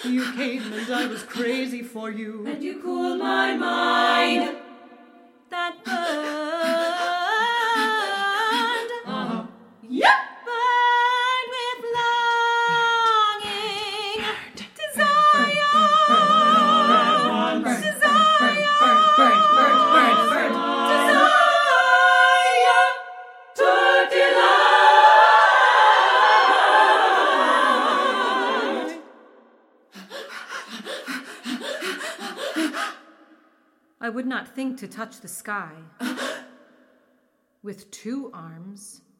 You came and I was crazy for you. And you cooled my mind. That burned. Yep. Burned with longing. I would not think to touch the sky with 2 arms.